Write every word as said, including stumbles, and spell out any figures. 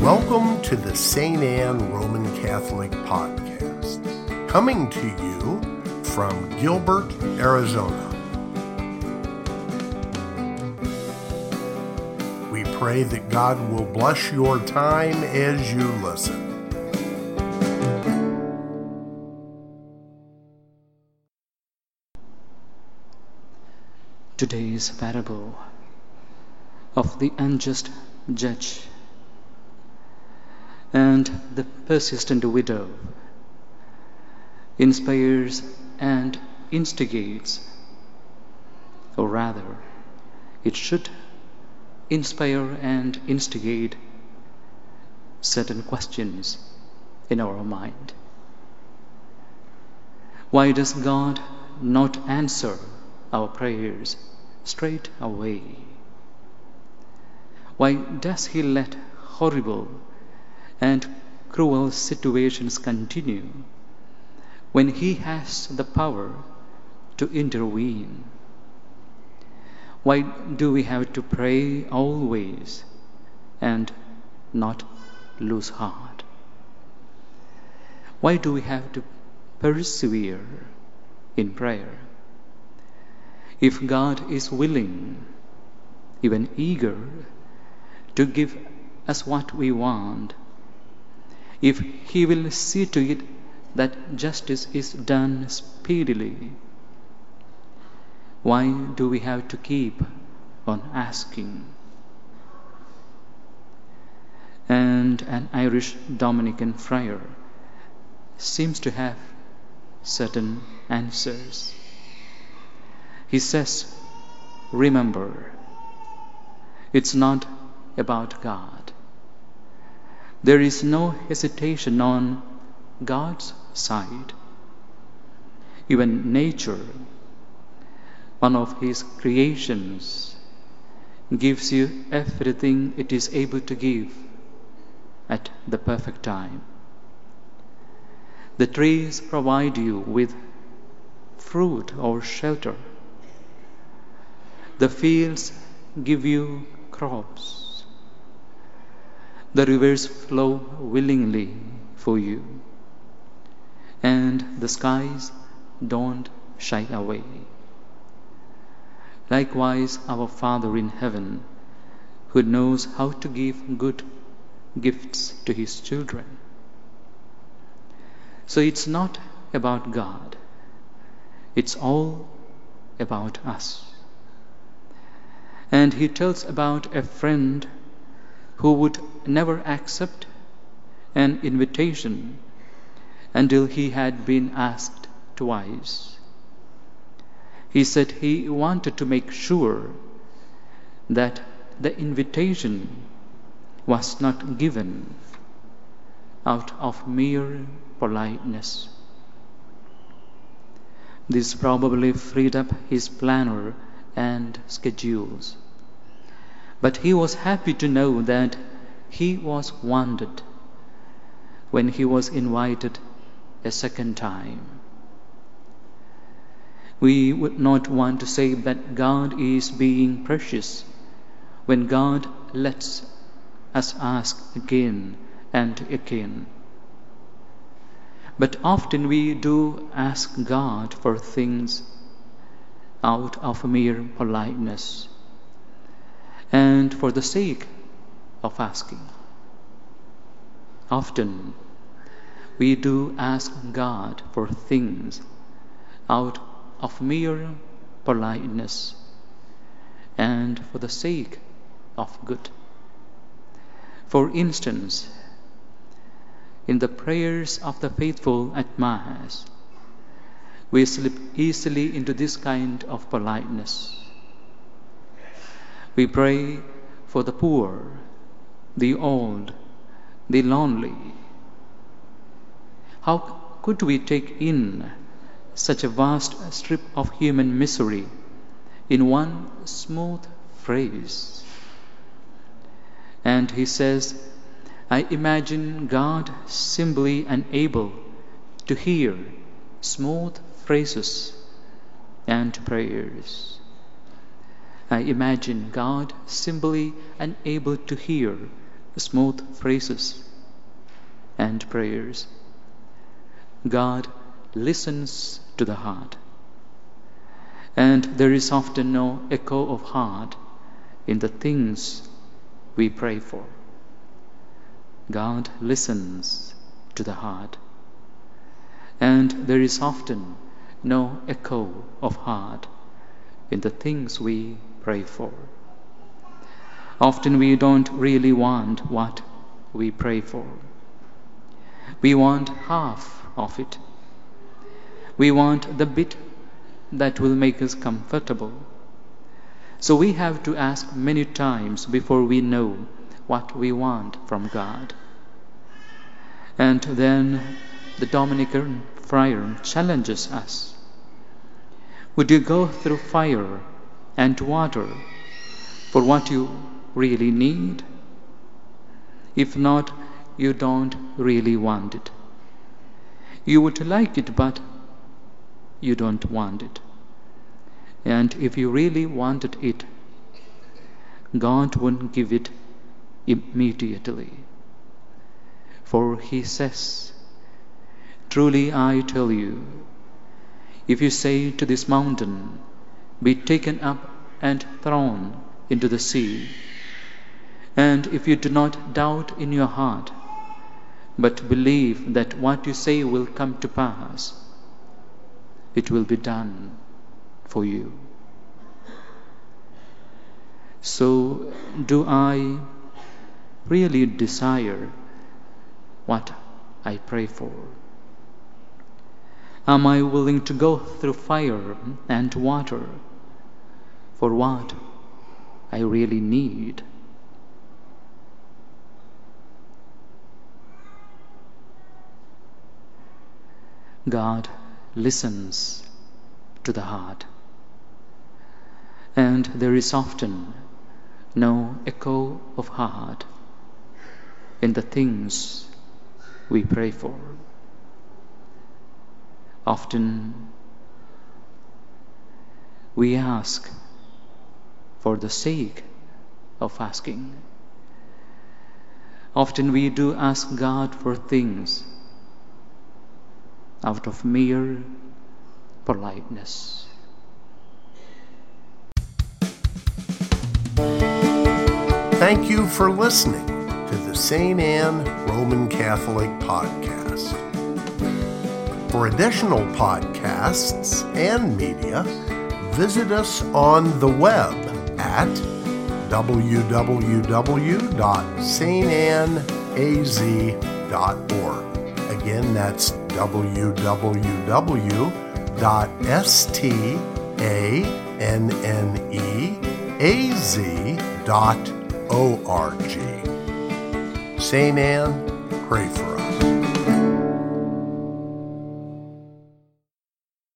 Welcome to the Saint Anne Roman Catholic Podcast, coming to you from Gilbert, Arizona. We pray that God will bless your time as you listen. Today's parable of the unjust judge and the persistent widow inspires and instigates, or rather, it should inspire and instigate certain questions in our mind. Why does God not answer our prayers straight away? Why does He let horrible and cruel situations continue when He has the power to intervene? Why do we have to pray always and not lose heart? Why do we have to persevere in prayer? If God is willing, even eager, to give us what we want, if He will see to it that justice is done speedily, why do we have to keep on asking? And an Irish Dominican friar seems to have certain answers. He says, remember, it's not about God. There is no hesitation on God's side. Even nature, one of His creations, gives you everything it is able to give at the perfect time. The trees provide you with fruit or shelter. The fields give you crops. The rivers flow willingly for you, and the skies don't shy away. Likewise, our Father in heaven, who knows how to give good gifts to His children. So it's not about God. It's all about us. And He tells about a friend who would never accept an invitation until he had been asked twice. He said he wanted to make sure that the invitation was not given out of mere politeness. This probably freed up his planner and schedules. But he was happy to know that he was wanted when he was invited a second time. We would not want to say that God is being precious when God lets us ask again and again. But often we do ask God for things out of mere politeness and for the sake of asking. Often we do ask God for things out of mere politeness and for the sake of good. For instance, in the prayers of the faithful at Mass, we slip easily into this kind of politeness. We pray for the poor, the old, the lonely. How could we take in such a vast strip of human misery in one smooth phrase? And he says, I imagine God simply unable to hear smooth phrases and prayers. I imagine God simply unable to hear smooth phrases and prayers. God listens to the heart, and there is often no echo of heart in the things we pray for. God listens to the heart, and there is often no echo of heart in the things we pray for. Often we don't really want what we pray for. We want half of it. We want the bit that will make us comfortable. So we have to ask many times before we know what we want from God. And then the Dominican friar challenges us. Would you go through fire and water for what you really need? If not, you don't really want it. You would like it, but you don't want it. And if you really wanted it, God wouldn't give it immediately. For He says, "Truly I tell you, if you say to this mountain, 'Be taken up and thrown into the sea,' and if you do not doubt in your heart, but believe that what you say will come to pass, it will be done for you." So, do I really desire what I pray for? Am I willing to go through fire and water for what I really need? God listens to the heart, and there is often no echo of heart in the things we pray for. Often we ask for the sake of asking. Often we do ask God for things out of mere politeness. Thank you for listening to the Saint Anne Roman Catholic Podcast. For additional podcasts and media, visit us on the web at w w w dot s t anne a z dot org. Again, that's w w w dot s t anne a z dot org. Saint Anne, pray for us.